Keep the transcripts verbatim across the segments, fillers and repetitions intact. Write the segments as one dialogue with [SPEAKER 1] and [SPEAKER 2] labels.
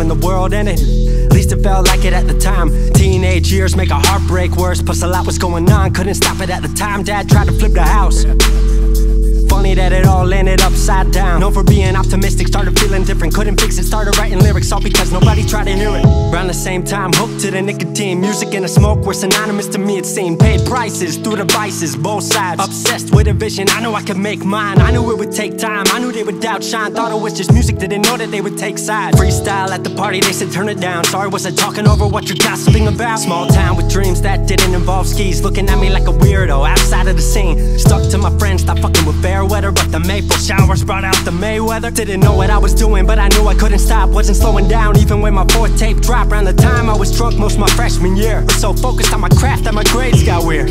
[SPEAKER 1] the world ended. At least it felt like it at the time. Teenage years make a heartbreak worse. Plus a lot was going on, couldn't stop it at the time. Dad tried to flip the house. Funny that it all ended upside down. Known for being optimistic, started feeling different. Couldn't fix it, started writing lyrics, all because nobody tried to hear it. Around the same time, hooked to the nicotine. Music and the smoke were synonymous to me, it seemed. Paid prices through the vices, both sides. Obsessed with a vision, I knew I could make mine. I knew it would take time, I knew they would outshine. Thought it was just music, didn't know that they would take sides. Freestyle at the party, they said turn it down. Sorry, was I talking over what you're gossiping about? Small town with dreams that didn't involve skis. Looking at me like a weirdo, outside of the scene. Stuck to my friends, stopped fucking with fair weather. But the maple showers brought out the Mayweather. Didn't know what I was doing, but I knew I couldn't stop. Wasn't slowing down, even when my fourth tape dropped. Around the time I was drunk most my freshman year. Was so focused on my craft that my grades got weird.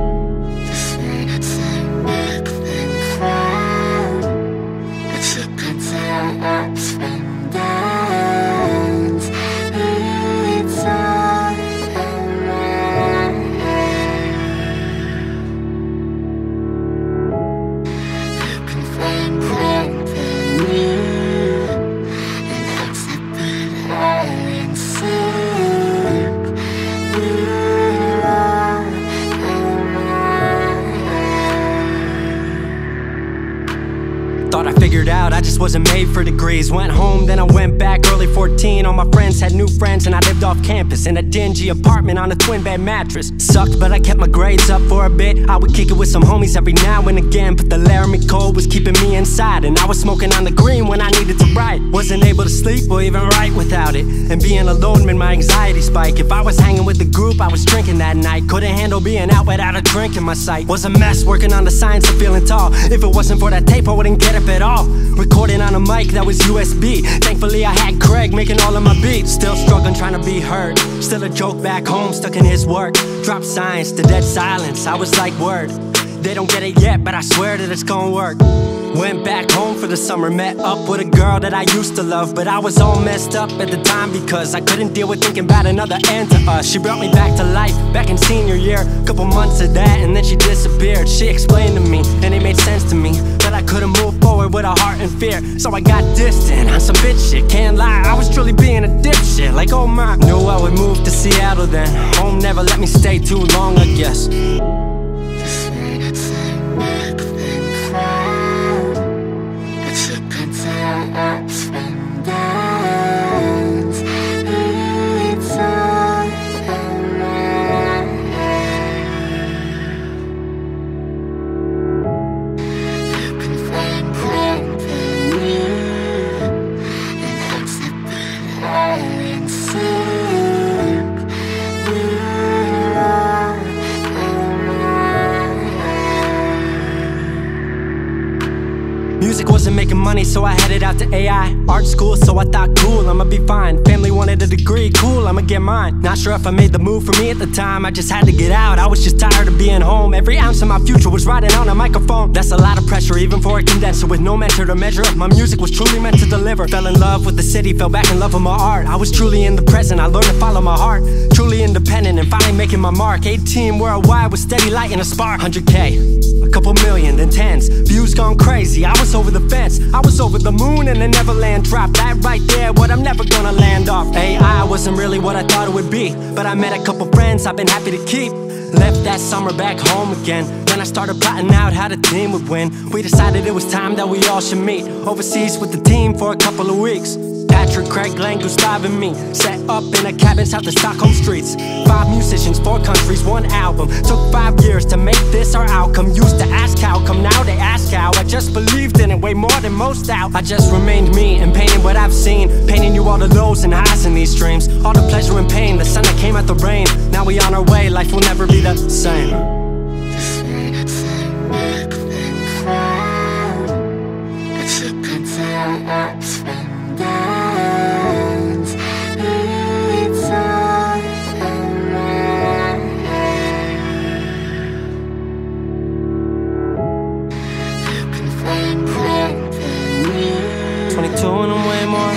[SPEAKER 1] Thought I figured out, I just wasn't made for degrees. Went home, then I went back, early fourteen. All my friends had new friends and I lived off campus in a dingy apartment on a twin bed mattress. Sucked, but I kept my grades up for a bit. I would kick it with some homies every now and again, but the Laramie cold was keeping me inside. And I was smoking on the green when I needed to write. Wasn't able to sleep or even write without it. And being alone made my anxiety spike. If I was hanging with the group, I was drinking that night. Couldn't handle being out without a drink in my sight. Was a mess working on the science of feeling tall. If it wasn't for that tape, I wouldn't get up at all. Recording on a mic that was U S B. Thankfully I had Craig making all of my beats. Still struggling trying to be heard. Still a joke back home, stuck in his work. Dropped science to dead silence, I was like word. They don't get it yet, but I swear that it's gonna work. Went back home for the summer, met up with a girl that I used to love. But I was all messed up at the time because I couldn't deal with thinking about another end to us. She brought me back to life, back in senior year. Couple months of that and then she disappeared. She explained to me, and it made sense to me, that I couldn't move forward with a heart in fear. So I got distant on some bitch shit, can't lie, I was truly being a dipshit. Like oh my, knew I would move to Seattle then. Home never let me stay too long, I guess. Music wasn't making money, so I headed out to A I art school, so I thought cool, I'ma be fine. Family wanted a degree, cool, I'ma get mine. Not sure if I made the move for me at the time, I just had to get out. I was just tired of being home. Every ounce of my future was riding on a microphone. That's a lot of pressure, even for a condenser with no mentor to measure up. My music was truly meant to deliver. Fell in love with the city, fell back in love with my art. I was truly in the present, I learned to follow my heart. Truly independent and finally making my mark. eighteen worldwide with steady light and a spark. one hundred K, a couple million, then tens. Views gone crazy, I was over the fence. I was over the moon and the Neverland drop. That right there, what I'm never gonna land off. A I wasn't really what I thought it would be, but I met a couple friends I've been happy to keep. Left that summer back home again. Then I started plotting out how the team would win. We decided it was time that we all should meet overseas with the team for a couple of weeks. Patrick, Craig, Glenn, Gustav and me set up in a cabin south of Stockholm streets. Five musicians, four countries, one album. Took five years to make this our outcome. Used to ask how come, now they ask how. I just believed in it way more than most out. I just remained me and painted what I've seen. Painting you all the lows and highs in these dreams. All the pleasure and pain, the sun that came out the rain. Now we on our way, life will never be the same. twenty-two and I'm way more.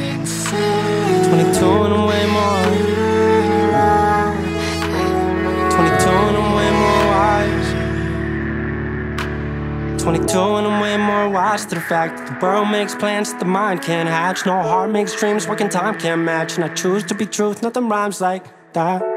[SPEAKER 1] twenty-two and I'm way more. twenty-two and I'm way more wise to the fact that the world makes plans that the mind can't hatch. No heart makes dreams, working time can't match. And I choose to be truth, nothing rhymes like that.